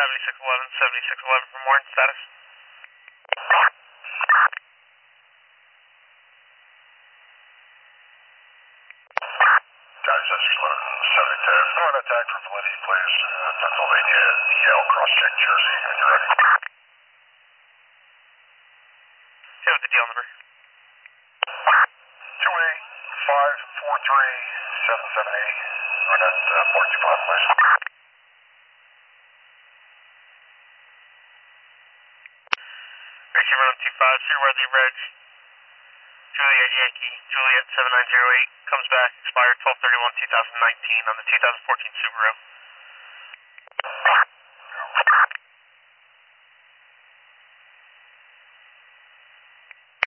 7611 from Warren, status. Guys, that's 1172. Throw an attack for validity, please. Pennsylvania, Yale, cross-check Jersey, when you're ready. Yeah, with the deal number. 28543-778. Run at 425, please. Racing Run 25, Seaworthy Reg. Juliet Yankee, Juliet 7908, comes back, expired 12/31/2019 on the 2014 Subaru.